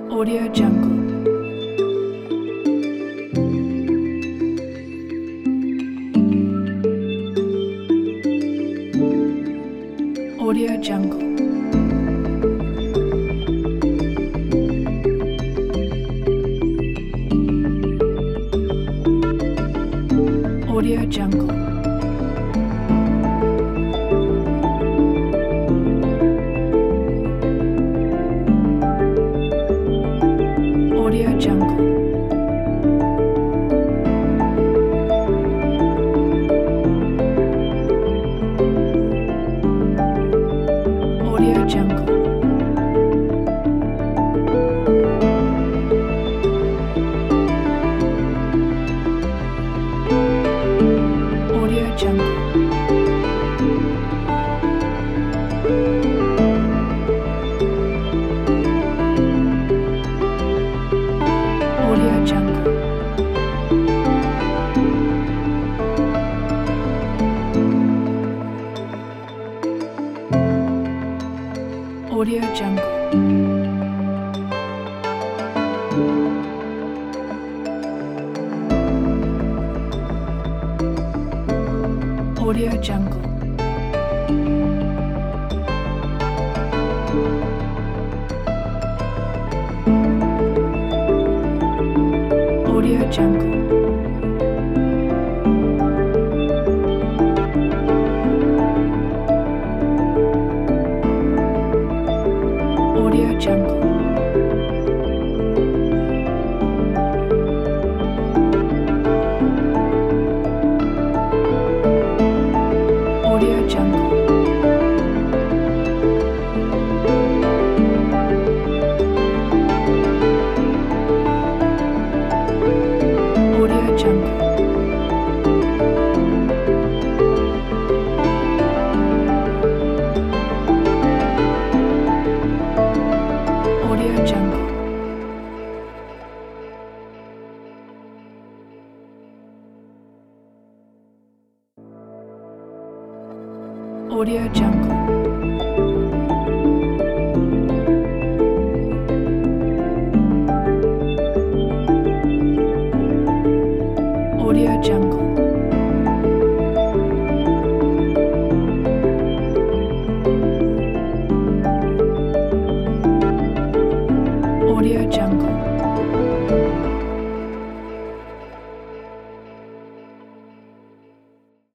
Audio Jungle. Audio Jungle. Audio Jungle. Audio Jungle. Audio Jungle. Audio Jungle. Audio Jungle. Audio Jungle. Audio Jungle. Audio Jungle. Audio Jungle. Audio Jungle. Audio Jungle. Audio Jungle. Audio Jungle.